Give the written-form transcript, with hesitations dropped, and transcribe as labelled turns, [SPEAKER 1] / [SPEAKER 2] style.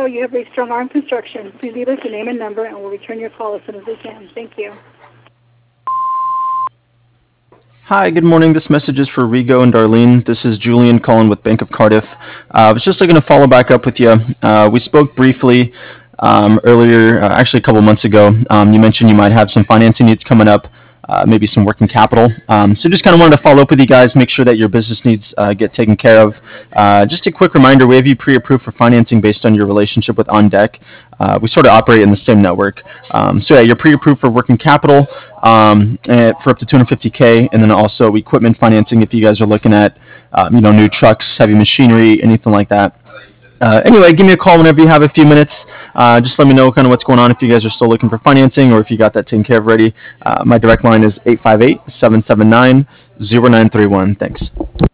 [SPEAKER 1] Hello, you have reached Strong Arm Construction. Please leave us your name and number, and we'll return your call as soon as we can. Thank you.
[SPEAKER 2] Hi, good morning. This message is for Rigo and Darlene. This is Julian calling with Bank of Cardiff. I was just looking to follow back up with you. We spoke briefly earlier, actually a couple months ago. You mentioned you might have some financing needs coming up, maybe some working capital. So just kind of wanted to follow up with you guys, make sure that your business needs get taken care of. Just a quick reminder, we have you pre-approved for financing based on your relationship with On Deck. We sort of operate in the same network. So yeah, you're pre-approved for working capital for up to 250K, and then also equipment financing if you guys are looking at new trucks, heavy machinery, anything like that. Anyway, give me a call whenever you have a few minutes. Just let me know kind of what's going on if you guys are still looking for financing or if you got that taken care of already. My direct line is 858-779-0931. Thanks.